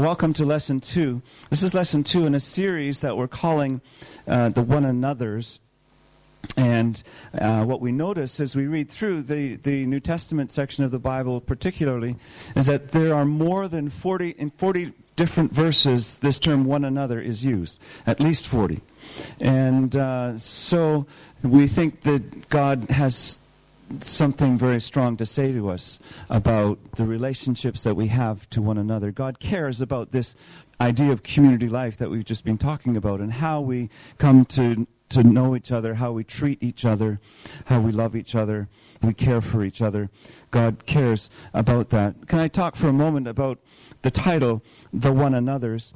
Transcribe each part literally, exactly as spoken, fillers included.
welcome to Lesson two. This is Lesson two in a series that we're calling uh, the One Another's. And uh, what we notice as we read through the, the New Testament section of the Bible particularly is that there are more than forty, in forty different verses this term one another is used, at least forty. And uh, so we think that God has something very strong to say to us about the relationships that we have to one another. God cares about this idea of community life that we've just been talking about and how we come to to know each other, how we treat each other, how we love each other, we care for each other. God cares about that. Can I talk for a moment about the title, The One Another's?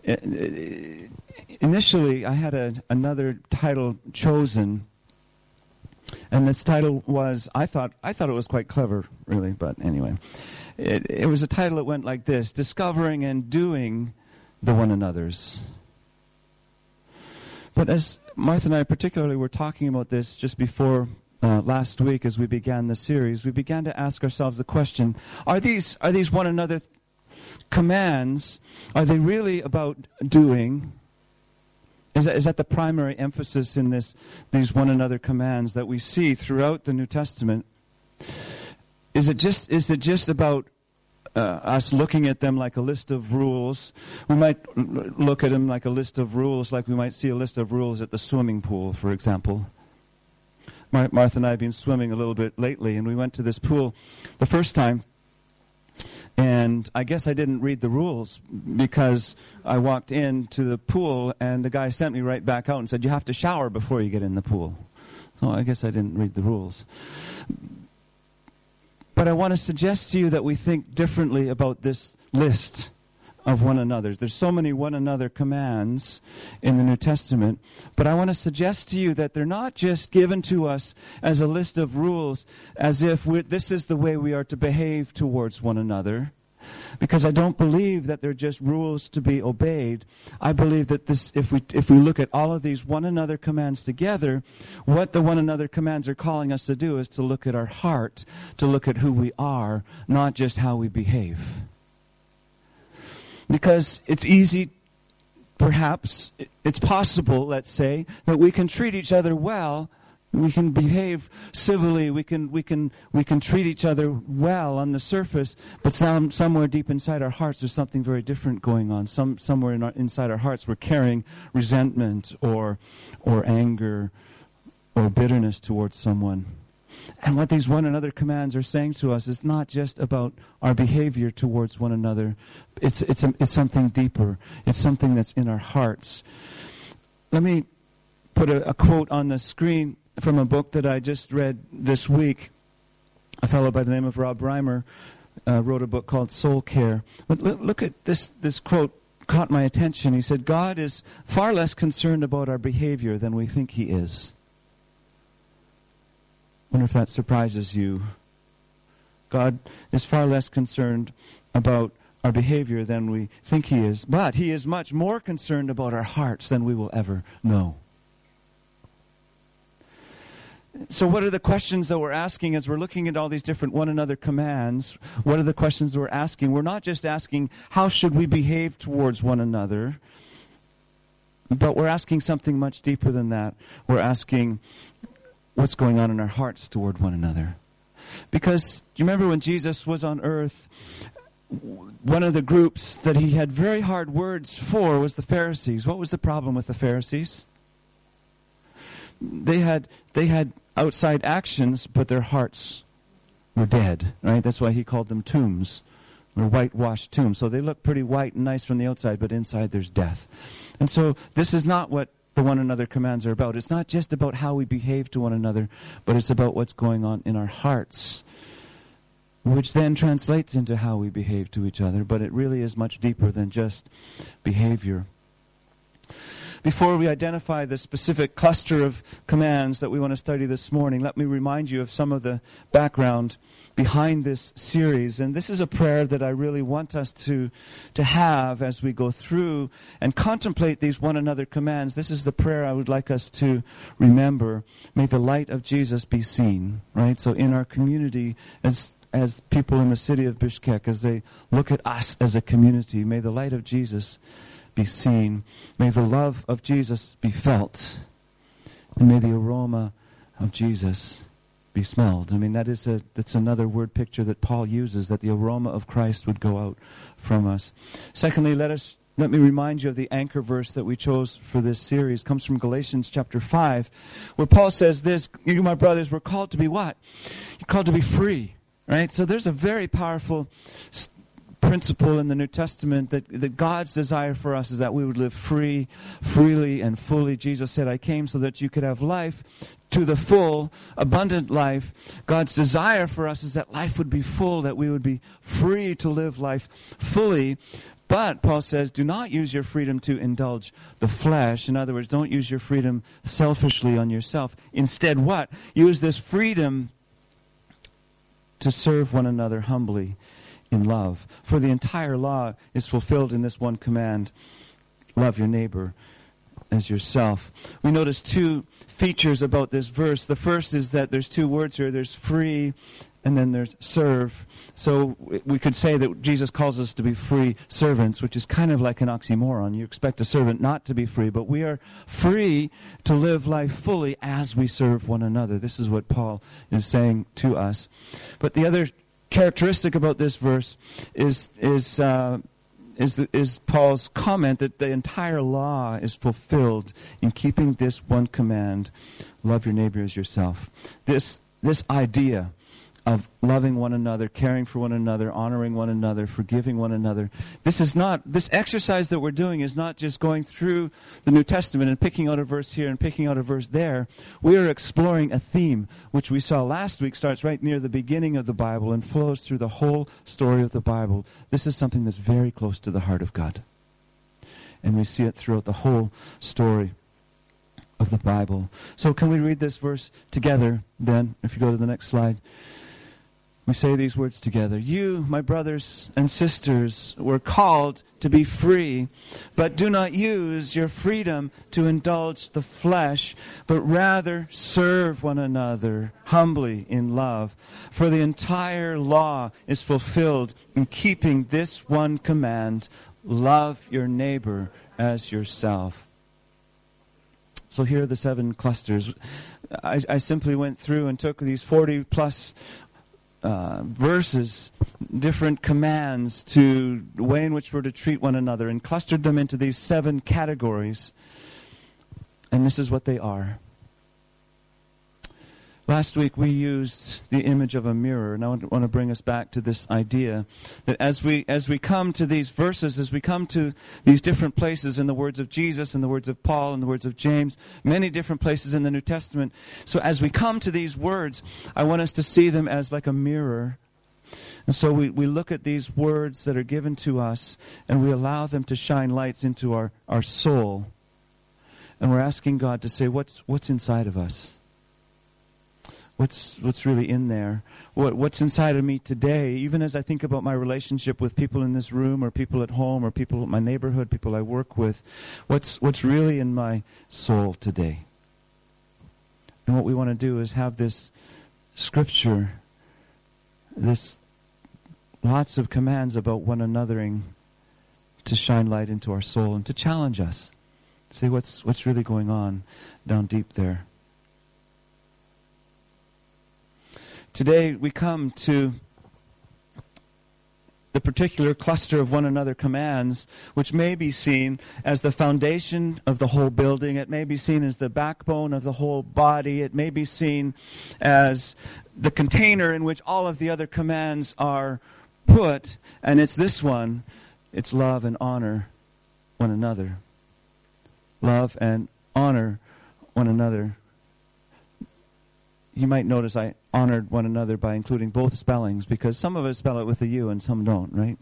Initially, I had a, another title chosen, and this title was, I thought I thought it was quite clever, really, but anyway. It, it was a title that went like this: Discovering and Doing the One Another's. But as Martha and I particularly were talking about this just before uh, last week as we began the series, we began to ask ourselves the question, are these are these one another th- commands, are they really about doing? Is that, is that the primary emphasis in this these one another commands that we see throughout the New Testament? Is it just is it just about uh, us looking at them like a list of rules? We might l- look at them like a list of rules, like we might see a list of rules at the swimming pool, for example. Mar- Martha and I have been swimming a little bit lately, and we went to this pool the first time. And I guess I didn't read the rules because I walked into the pool and the guy sent me right back out and said, you have to shower before you get in the pool. So I guess I didn't read the rules. But I want to suggest to you that we think differently about this list of one another's. There's so many one another commands in the New Testament, but I want to suggest to you that they're not just given to us as a list of rules, as if we're, this is the way we are to behave towards one another, because I don't believe that they're just rules to be obeyed. I believe that this, if we if we look at all of these one another commands together, what the one another commands are calling us to do is to look at our heart, to look at who we are, not just how we behave. Because it's easy, perhaps, it's possible, let's say, that we can treat each other well, we can behave civilly, we can we can we can treat each other well on the surface, but some somewhere deep inside our hearts there's something very different going on. Some somewhere in our, inside our hearts we're carrying resentment or or anger or bitterness towards someone. And what these one another commands are saying to us is not just about our behavior towards one another. It's it's a, it's something deeper. It's something that's in our hearts. Let me put a, a quote on the screen from a book that I just read this week. A fellow by the name of Rob Reimer uh, wrote a book called Soul Care. But look, look at this, this quote caught my attention. He said, God is far less concerned about our behavior than we think he is. I wonder if that surprises you. God is far less concerned about our behavior than we think he is. But he is much more concerned about our hearts than we will ever know. So what are the questions that we're asking as we're looking at all these different one another commands? What are the questions we're asking? We're not just asking, how should we behave towards one another? But we're asking something much deeper than that. We're asking, what's going on in our hearts toward one another? Because, do you remember when Jesus was on earth, one of the groups that he had very hard words for was the Pharisees. What was the problem with the Pharisees? They had they had outside actions, but their hearts were dead, right? That's why he called them tombs, or whitewashed tombs. So they look pretty white and nice from the outside, but inside there's death. And so this is not what the one another commands are about. It's not just about how we behave to one another, but it's about what's going on in our hearts, which then translates into how we behave to each other, but it really is much deeper than just behavior. Before we identify the specific cluster of commands that we want to study this morning, let me remind you of some of the background behind this series. And this is a prayer that I really want us to, to have as we go through and contemplate these one another commands. This is the prayer I would like us to remember. May the light of Jesus be seen, right? So in our community, as as people in the city of Bishkek, as they look at us as a community, may the light of Jesus be seen. May the love of Jesus be felt. And may the aroma of Jesus be smelled. I mean, that is a that's another word picture that Paul uses, that the aroma of Christ would go out from us. Secondly, let us let me remind you of the anchor verse that we chose for this series. It comes from Galatians chapter five, where Paul says this, you, my brothers, we're called to be what? You're called to be free, right? So there's a very powerful st- principle in the New Testament that, that God's desire for us is that we would live free, freely and fully. Jesus said, I came so that you could have life to the full, abundant life. God's desire for us is that life would be full, that we would be free to live life fully. But, Paul says, do not use your freedom to indulge the flesh. In other words, don't use your freedom selfishly on yourself. Instead, what? Use this freedom to serve one another humbly in love. For the entire law is fulfilled in this one command: love your neighbor as yourself. We notice two features about this verse. The first is that there's two words here. There's free and then there's serve. So we could say that Jesus calls us to be free servants, which is kind of like an oxymoron. You expect a servant not to be free, but we are free to live life fully as we serve one another. This is what Paul is saying to us. But the other characteristic about this verse is is uh, is is Paul's comment that the entire law is fulfilled in keeping this one command: love your neighbor as yourself. This this idea of loving one another, caring for one another, honoring one another, forgiving one another. This is not, this exercise that we're doing is not just going through the New Testament and picking out a verse here and picking out a verse there. We are exploring a theme, which we saw last week starts right near the beginning of the Bible and flows through the whole story of the Bible. This is something that's very close to the heart of God. And we see it throughout the whole story of the Bible. So can we read this verse together then, if you go to the next slide? We say these words together. You, my brothers and sisters, were called to be free, but do not use your freedom to indulge the flesh, but rather serve one another humbly in love. For the entire law is fulfilled in keeping this one command: love your neighbor as yourself. So here are the seven clusters. I, I simply went through and took these forty plus Uh, verses, different commands to the way in which we're to treat one another, and clustered them into these seven categories. And this is what they are. Last week we used the image of a mirror, and I want to bring us back to this idea that as we as we come to these verses, as we come to these different places in the words of Jesus, in the words of Paul, in the words of James, many different places in the New Testament. So as we come to these words, I want us to see them as like a mirror. And so we, we look at these words that are given to us, and we allow them to shine lights into our, our soul. And we're asking God to say, what's what's inside of us? What's what's really in there? What what's inside of me today? Even as I think about my relationship with people in this room, or people at home, or people in my neighborhood, people I work with, what's what's really in my soul today? And what we want to do is have this scripture, this lots of commands about one anothering, to shine light into our soul and to challenge us. See what's what's really going on down deep there. Today we come to the particular cluster of one another commands, which may be seen as the foundation of the whole building. It may be seen as the backbone of the whole body. It may be seen as the container in which all of the other commands are put. And it's this one. It's love and honor one another. Love and honor one another. You might notice I honored one another by including both spellings, because some of us spell it with a U and some don't, right?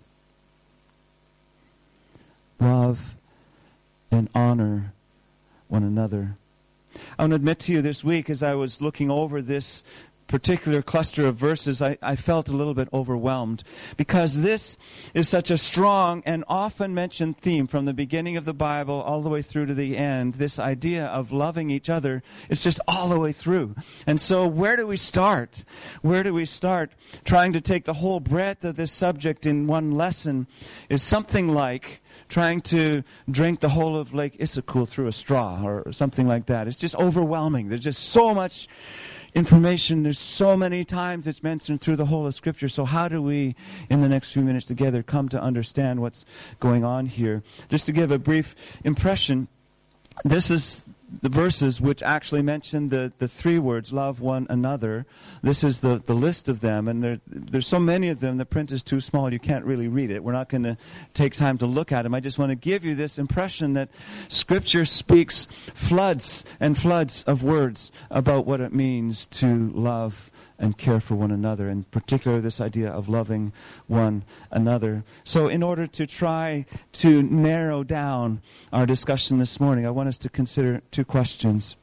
Love and honor one another. I want to admit to you this week, as I was looking over this particular cluster of verses, I, I felt a little bit overwhelmed because this is such a strong and often mentioned theme from the beginning of the Bible all the way through to the end. This idea of loving each other is just all the way through. And so where do we start? Where do we start? Trying to take the whole breadth of this subject in one lesson is something like trying to drink the whole of Lake Issaquah through a straw or something like that. It's just overwhelming. There's just so much information. There's so many times it's mentioned through the whole of Scripture. So how do we, in the next few minutes together, come to understand what's going on here? Just to give a brief impression, this is the verses which actually mention the, the three words, love one another. This is the, the list of them, and there, there's so many of them, the print is too small, you can't really read it. We're not going to take time to look at them. I just want to give you this impression that Scripture speaks floods and floods of words about what it means to love and care for one another, in particular this idea of loving one another. So in order to try to narrow down our discussion this morning, I want us to consider two questions.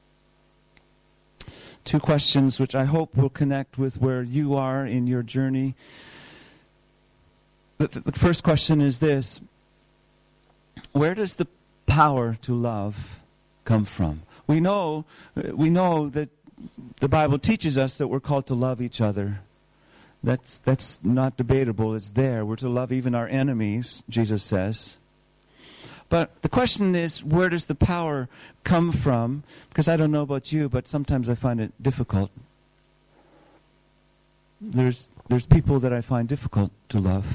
Two questions which I hope will connect with where you are in your journey. The, the first question is this: where does the power to love come from? We know, we know that the Bible teaches us that we're called to love each other. That's that's not debatable. It's there. We're to love even our enemies, Jesus says. But the question is, where does the power come from? Because I don't know about you, but sometimes I find it difficult. There's there's people that I find difficult to love.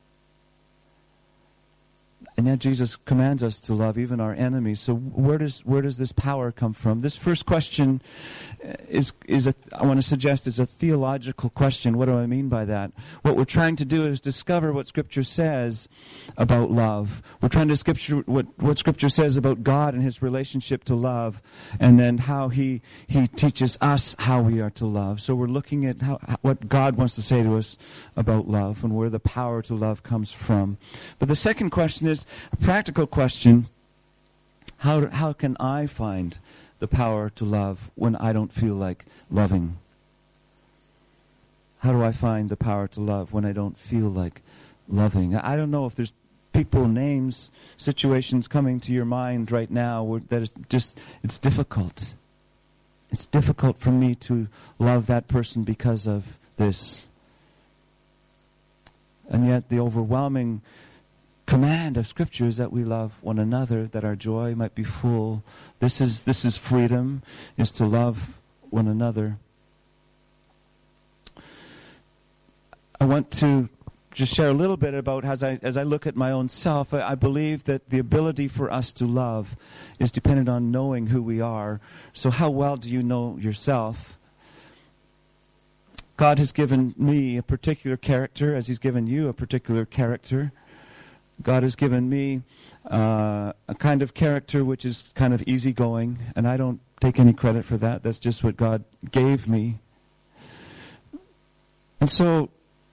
And yet Jesus commands us to love even our enemies. So where does where does this power come from? This first question is is a, I want to suggest is a theological question. What do I mean by that? What we're trying to do is discover what Scripture says about love. We're trying to scripture what what Scripture says about God and His relationship to love, and then how He He teaches us how we are to love. So we're looking at how what God wants to say to us about love and where the power to love comes from. But the second question is a practical question. How how can I find the power to love when I don't feel like loving? How do I find the power to love when I don't feel like loving? I don't know if there's people, names, situations coming to your mind right now where that is just, it's difficult. It's difficult for me to love that person because of this. And yet the overwhelming command of Scripture is that we love one another, that our joy might be full. This is this is freedom, is to love one another. I want to just share a little bit about, as I as I look at my own self, I, I believe that the ability for us to love is dependent on knowing who we are. So how well do you know yourself? God has given me a particular character, as He's given you a particular character. God has given me uh, a kind of character which is kind of easygoing, and I don't take any credit for that. That's just what God gave me. And so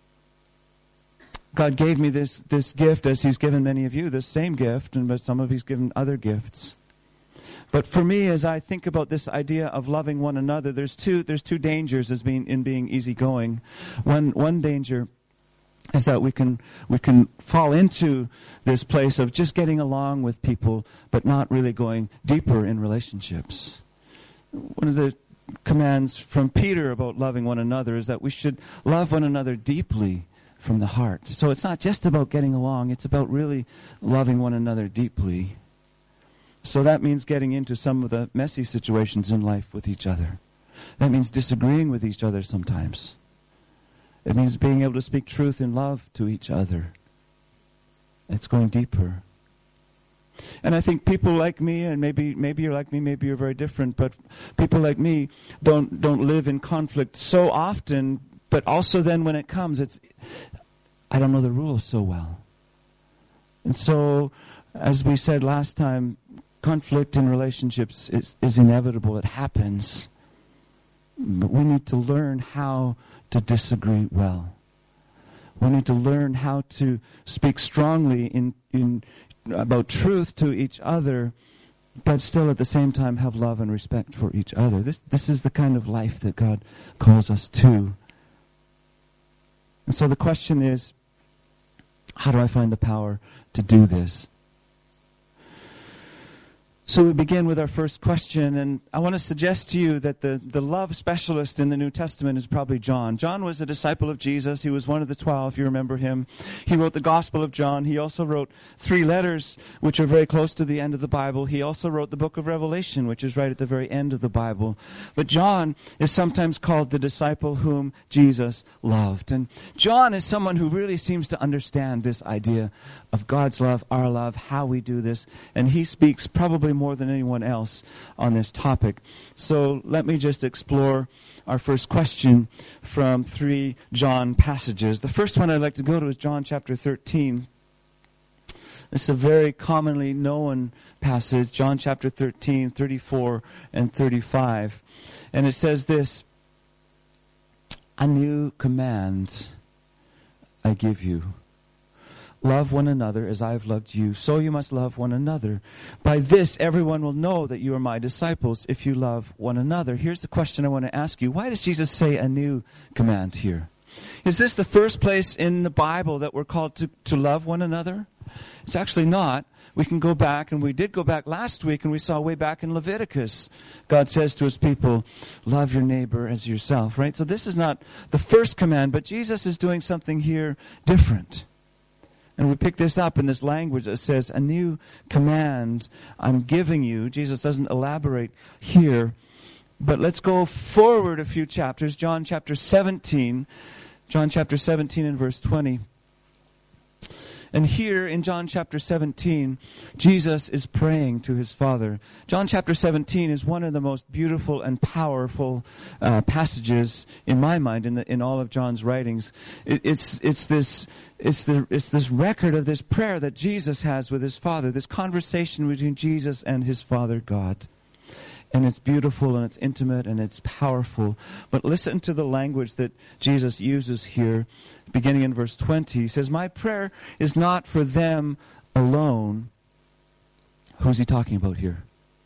God gave me this, this gift, as He's given many of you, this same gift, and but some of He's given other gifts. But for me, as I think about this idea of loving one another, there's two there's two dangers as being in being easygoing. One one danger is that we can we can fall into this place of just getting along with people, but not really going deeper in relationships. One of the commands from Peter about loving one another is that we should love one another deeply from the heart. So it's not just about getting along, it's about really loving one another deeply. So that means getting into some of the messy situations in life with each other. That means disagreeing with each other sometimes. It means being able to speak truth in love to each other. It's going deeper. And I think people like me, and maybe maybe you're like me, maybe you're very different, but people like me don't don't live in conflict so often, but also then when it comes, it's I don't know the rules so well. And so, as we said last time, conflict in relationships is, is inevitable. It happens. But we need to learn how to disagree well. We need to learn how to speak strongly in, in about truth to each other but still at the same time have love and respect for each other. This, this is the kind of life that God calls us to. And so the question is, how do I find the power to do this? So we begin with our first question, and I want to suggest to you that the, the love specialist in the New Testament is probably John. John was a disciple of Jesus. He was one of the twelve, you remember him. He wrote the Gospel of John. He also wrote three letters, which are very close to the end of the Bible. He also wrote the book of Revelation, which is right at the very end of the Bible. But John is sometimes called the disciple whom Jesus loved. And John is someone who really seems to understand this idea of God's love, our love, how we do this. And he speaks probably more than anyone else on this topic. So let me just explore our first question from three John passages. The first one I'd like to go to is John chapter thirteen. This is a very commonly known passage, John chapter thirteen, thirty-four and thirty-five. And it says this, "A new command I give you. Love one another as I have loved you, so you must love one another. By this everyone will know that you are my disciples, if you love one another." Here's the question I want to ask you. Why does Jesus say a new command here? Is this the first place in the Bible that we're called to, to love one another? It's actually not. We can go back, and we did go back last week, and we saw way back in Leviticus, God says to his people, love your neighbor as yourself, right? So this is not the first command, but Jesus is doing something here different. And we pick this up in this language that says, a new command I'm giving you. Jesus doesn't elaborate here. But let's go forward a few chapters. John chapter seventeen. John chapter seventeen and verse twenty. And here in John chapter seventeen, Jesus is praying to his Father. John chapter seventeen is one of the most beautiful and powerful uh, passages in my mind in the, in all of John's writings. It, it's it's this it's the it's this record of this prayer that Jesus has with his Father, this conversation between Jesus and his Father God. And it's beautiful, and it's intimate, and it's powerful. But listen to the language that Jesus uses here, beginning in verse twenty. He says, "My prayer is not for them alone." Who's he talking about here?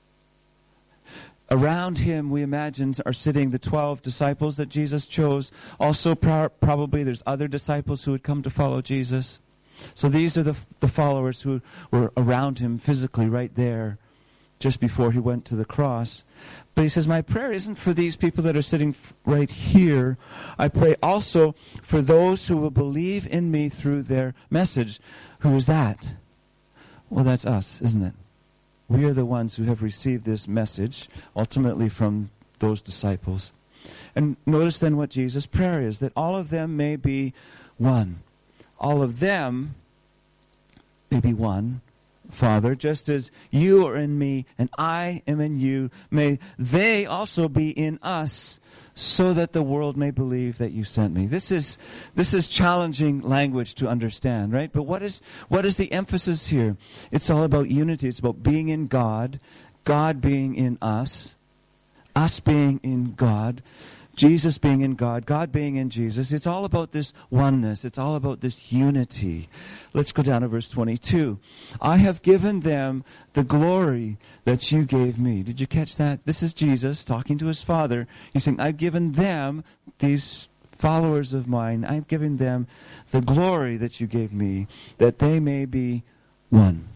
Around him, we imagine, are sitting the twelve disciples that Jesus chose. Also, pro- probably there's other disciples who would come to follow Jesus. So these are the, the followers who were around him physically right there, just before he went to the cross. But he says, my prayer isn't for these people that are sitting f- right here. I pray also for those who will believe in me through their message. Who is that? Well, that's us, isn't it? We are the ones who have received this message, ultimately from those disciples. And notice then what Jesus' prayer is, that all of them may be one. All of them may be one. Father, just as you are in me and I am in you, may they also be in us, so that the world may believe that you sent me. This is this is challenging language to understand, right? But what is what is the emphasis here? It's all about unity. It's about being in God, God being in us, us being in God, Jesus being in God, God being in Jesus. It's all about this oneness. It's all about this unity. Let's go down to verse twenty-two. I have given them the glory that you gave me. Did you catch that? This is Jesus talking to his Father. He's saying, I've given them, these followers of mine, I've given them the glory that you gave me, that they may be one,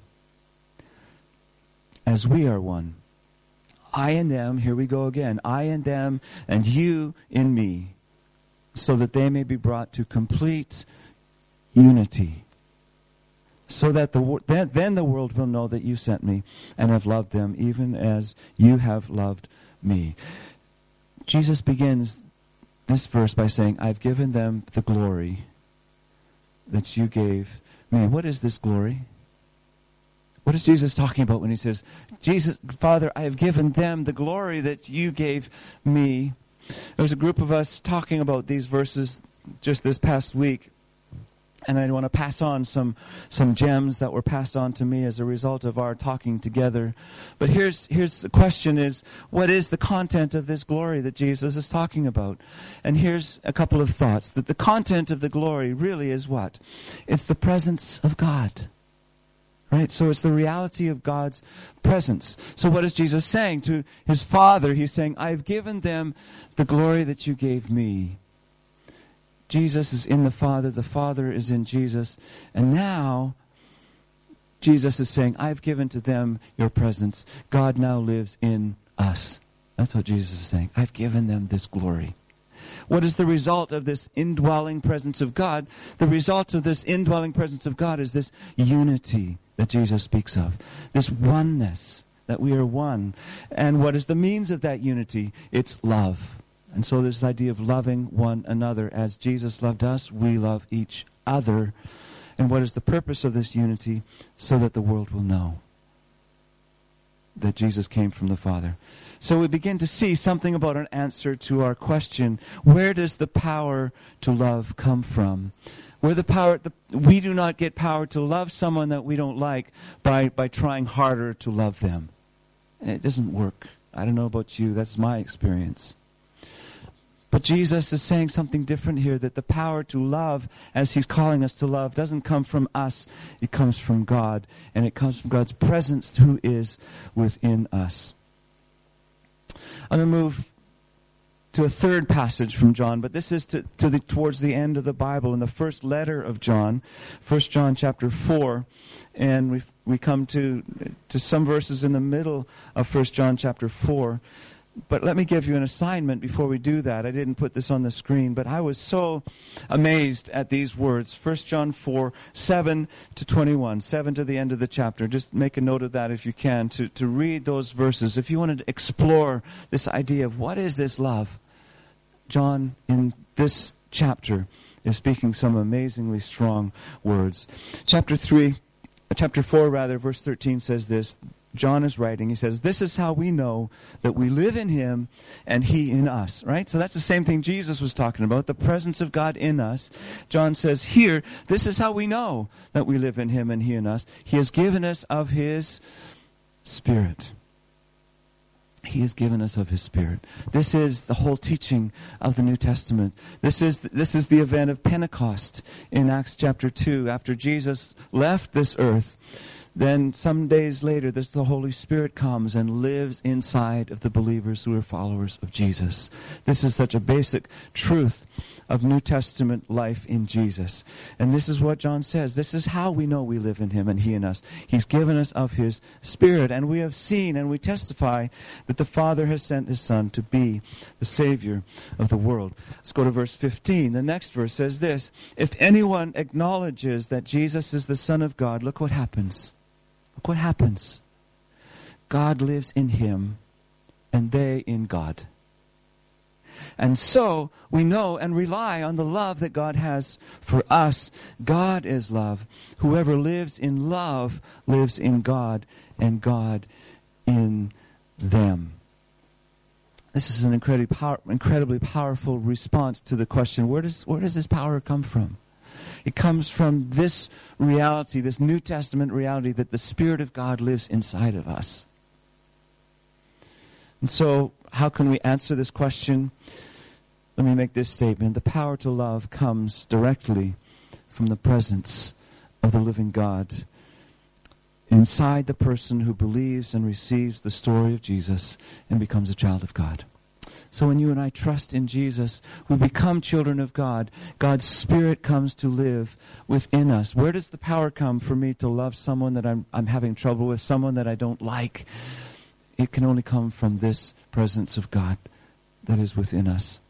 as we are one. I and them, here we go again, I and them, and you in me, so that they may be brought to complete unity. So that the then, then the world will know that you sent me and have loved them, even as you have loved me. Jesus begins this verse by saying, I've given them the glory that you gave me. What is this glory? What is Jesus talking about when he says, Jesus, Father, I have given them the glory that you gave me? There was a group of us talking about these verses just this past week, and I want to pass on some some gems that were passed on to me as a result of our talking together. But here's here's the question is, what is the content of this glory that Jesus is talking about? And here's a couple of thoughts. That the content of the glory really is what? It's the presence of God. Right? Right? So it's the reality of God's presence. So what is Jesus saying to his Father? He's saying, I've given them the glory that you gave me. Jesus is in the Father. The Father is in Jesus. And now, Jesus is saying, I've given to them your presence. God now lives in us. That's what Jesus is saying. I've given them this glory. What is the result of this indwelling presence of God? The result of this indwelling presence of God is this unity that Jesus speaks of. This oneness, that we are one. And what is the means of that unity? It's love. And so this idea of loving one another. As Jesus loved us, we love each other. And what is the purpose of this unity? So that the world will know that Jesus came from the Father. So we begin to see something about an answer to our question, where does the power to love come from? Where the power, the, we do not get power to love someone that we don't like by, by trying harder to love them. And it doesn't work. I don't know about you, that's my experience. But Jesus is saying something different here, that the power to love, as he's calling us to love, doesn't come from us. It comes from God. And it comes from God's presence who is within us. I'm going to move to a third passage from John, but this is to, to the, towards the end of the Bible, in the first letter of John, First John chapter four. And we we come to, to some verses in the middle of First John chapter four. But let me give you an assignment before we do that. I didn't put this on the screen, but I was so amazed at these words. First John four, seven to twenty-one, seven to the end of the chapter. Just make a note of that if you can, to, to read those verses. If you wanted to explore this idea of what is this love, John, in this chapter, is speaking some amazingly strong words. Chapter three, chapter four rather, verse thirteen says this. John is writing, he says, this is how we know that we live in him and he in us, right? So that's the same thing Jesus was talking about, the presence of God in us. John says here, this is how we know that we live in him and he in us. He has given us of his Spirit. He has given us of his Spirit. This is the whole teaching of the New Testament. This is this is the event of Pentecost in Acts chapter two. After Jesus left this earth, then some days later, this, the Holy Spirit comes and lives inside of the believers who are followers of Jesus. This is such a basic truth of New Testament life in Jesus. And this is what John says. This is how we know we live in him and he in us. He's given us of his Spirit. And we have seen and we testify that the Father has sent his Son to be the Savior of the world. Let's go to verse fifteen. The next verse says this. If anyone acknowledges that Jesus is the Son of God, look what happens. Look what happens. God lives in him, and they in God. And so we know and rely on the love that God has for us. God is love. Whoever lives in love lives in God, and God in them. This is an incredibly, power, incredibly powerful response to the question, where does, where does this power come from? It comes from this reality, this New Testament reality, that the Spirit of God lives inside of us. And so, how can we answer this question? Let me make this statement. The power to love comes directly from the presence of the living God inside the person who believes and receives the story of Jesus and becomes a child of God. So when you and I trust in Jesus, we become children of God. God's Spirit comes to live within us. Where does the power come for me to love someone that I'm, I'm having trouble with, someone that I don't like? It can only come from this presence of God that is within us.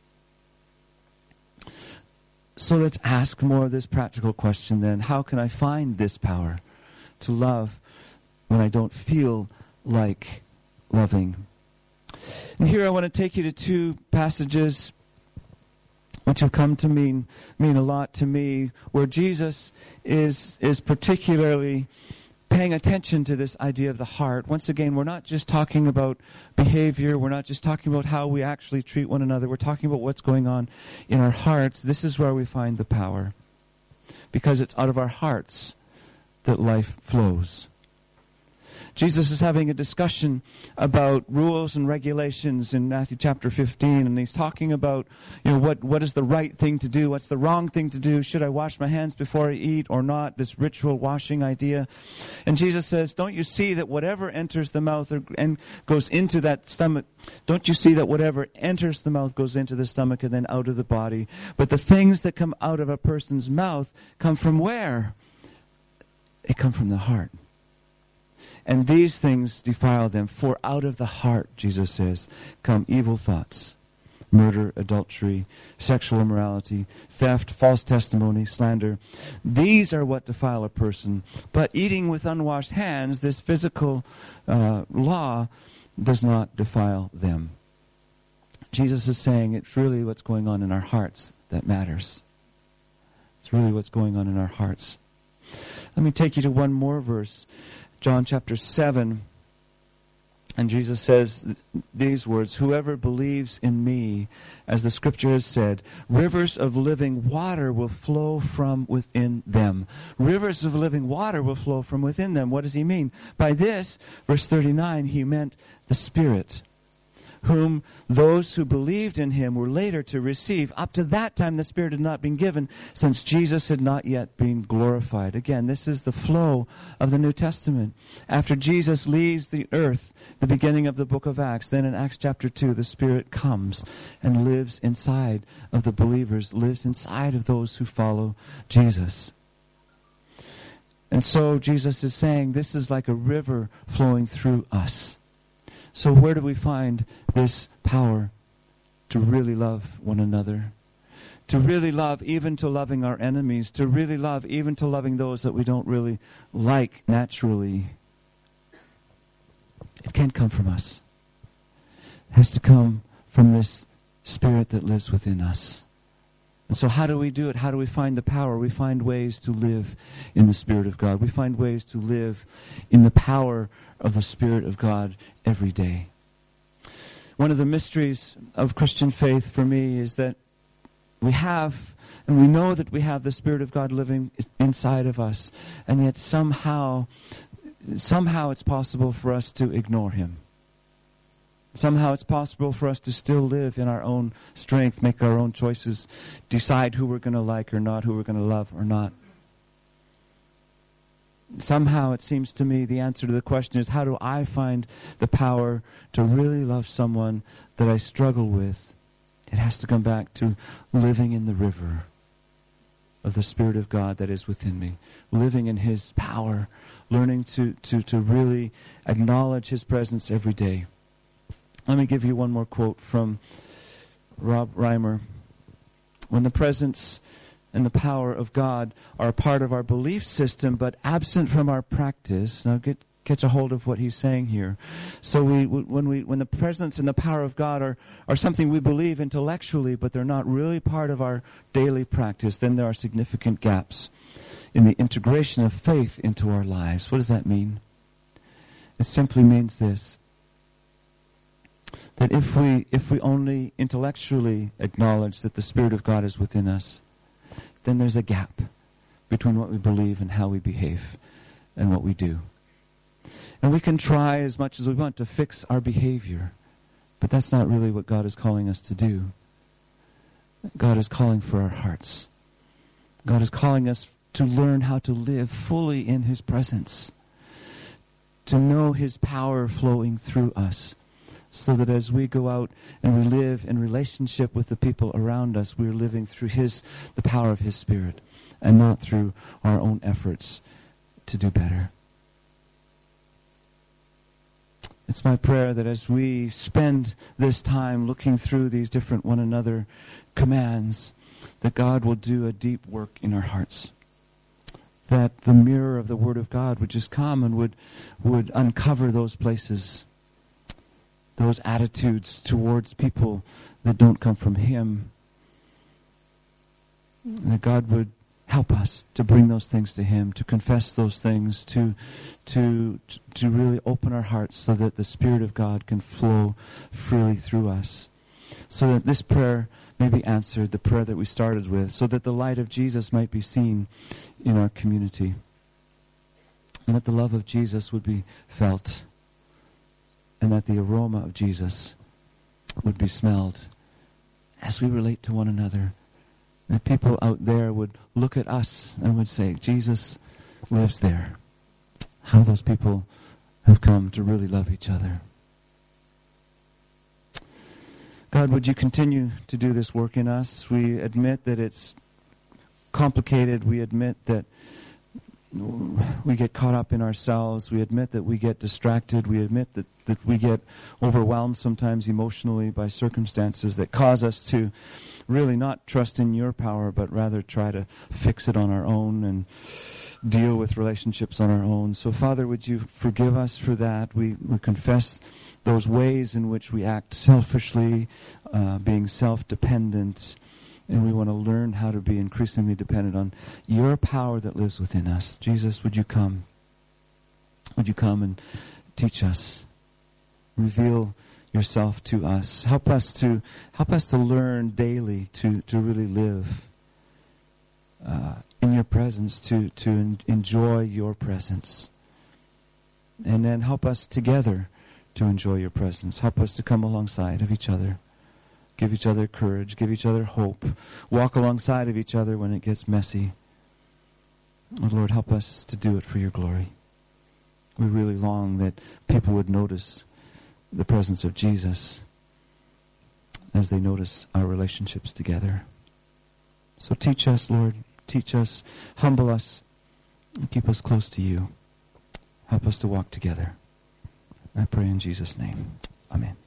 So let's ask more of this practical question then. How can I find this power to love when I don't feel like loving? And here I want to take you to two passages which have come to mean mean a lot to me, where Jesus is is particularly paying attention to this idea of the heart. Once again, we're not just talking about behavior. We're not just talking about how we actually treat one another. We're talking about what's going on in our hearts. This is where we find the power, because it's out of our hearts that life flows. Jesus is having a discussion about rules and regulations in Matthew chapter fifteen, and he's talking about, you know, what, what is the right thing to do, what's the wrong thing to do, should I wash my hands before I eat or not, this ritual washing idea. And Jesus says, don't you see that whatever enters the mouth or, and goes into that stomach, don't you see that whatever enters the mouth goes into the stomach and then out of the body? But the things that come out of a person's mouth come from where? They come from the heart. And these things defile them. For out of the heart, Jesus says, come evil thoughts, murder, adultery, sexual immorality, theft, false testimony, slander. These are what defile a person. But eating with unwashed hands, this physical uh, law, does not defile them. Jesus is saying it's really what's going on in our hearts that matters. It's really what's going on in our hearts. Let me take you to one more verse. John chapter seven. And Jesus says these words, whoever believes in me, as the scripture has said, rivers of living water will flow from within them. Rivers of living water will flow from within them. What does he mean? By this, verse thirty-nine, he meant the Spirit, whom those who believed in him were later to receive. Up to that time, the Spirit had not been given, since Jesus had not yet been glorified. Again, this is the flow of the New Testament. After Jesus leaves the earth, the beginning of the book of Acts, then in Acts chapter two, the Spirit comes and lives inside of the believers, lives inside of those who follow Jesus. And so Jesus is saying this is like a river flowing through us. So where do we find this power to really love one another? To really love, even to loving our enemies. To really love, even to loving those that we don't really like naturally. It can't come from us. It has to come from this Spirit that lives within us. And so how do we do it? How do we find the power? We find ways to live in the Spirit of God. We find ways to live in the power of the Spirit of God every day. One of the mysteries of Christian faith for me is that we have, and we know that we have the Spirit of God living inside of us, and yet somehow, somehow it's possible for us to ignore Him. Somehow it's possible for us to still live in our own strength, make our own choices, decide who we're going to like or not, who we're going to love or not. Somehow it seems to me the answer to the question is, how do I find the power to really love someone that I struggle with? It has to come back to living in the river of the Spirit of God that is within me. Living in His power. Learning to, to, to really acknowledge His presence every day. Let me give you one more quote from Rob Reimer. When the presence and the power of God are a part of our belief system, but absent from our practice. Now get catch a hold of what he's saying here. So we, when we, when the presence and the power of God are, are something we believe intellectually, but they're not really part of our daily practice, then there are significant gaps in the integration of faith into our lives. What does that mean? It simply means this: that if we, if we only intellectually acknowledge that the Spirit of God is within us, then there's a gap between what we believe and how we behave and what we do. And we can try as much as we want to fix our behavior, but that's not really what God is calling us to do. God is calling for our hearts. God is calling us to learn how to live fully in His presence, to know His power flowing through us, so that as we go out and we live in relationship with the people around us, we're living through His, the power of His Spirit, and not through our own efforts to do better. It's my prayer that as we spend this time looking through these different one another commands, that God will do a deep work in our hearts. That the mirror of the Word of God would just come and would, would uncover those places, those attitudes towards people that don't come from Him. And that God would help us to bring those things to Him, to confess those things, to, to, to really open our hearts so that the Spirit of God can flow freely through us. So that this prayer may be answered, the prayer that we started with, so that the light of Jesus might be seen in our community. and that the love of Jesus would be felt, and that the aroma of Jesus would be smelled as we relate to one another. That people out there would look at us and would say, Jesus lives there. How those people have come to really love each other. God, would you continue to do this work in us? We admit that it's complicated. We admit that we get caught up in ourselves. We admit that we get distracted. We admit that, that we get overwhelmed sometimes emotionally by circumstances that cause us to really not trust in your power, but rather try to fix it on our own and deal with relationships on our own. So, Father, would you forgive us for that? We, we confess those ways in which we act selfishly, uh, being self-dependent, and we want to learn how to be increasingly dependent on your power that lives within us. Jesus, would you come? Would you come and teach us? Reveal yourself to us. Help us to help us to learn daily to, to really live uh, in your presence, to, to en- enjoy your presence. And then help us together to enjoy your presence. Help us to come alongside of each other. Give each other courage. Give each other hope. Walk alongside of each other when it gets messy. Oh, Lord, help us to do it for your glory. We really long that people would notice the presence of Jesus as they notice our relationships together. So teach us, Lord. Teach us. Humble us. And keep us close to you. Help us to walk together. I pray in Jesus' name. Amen.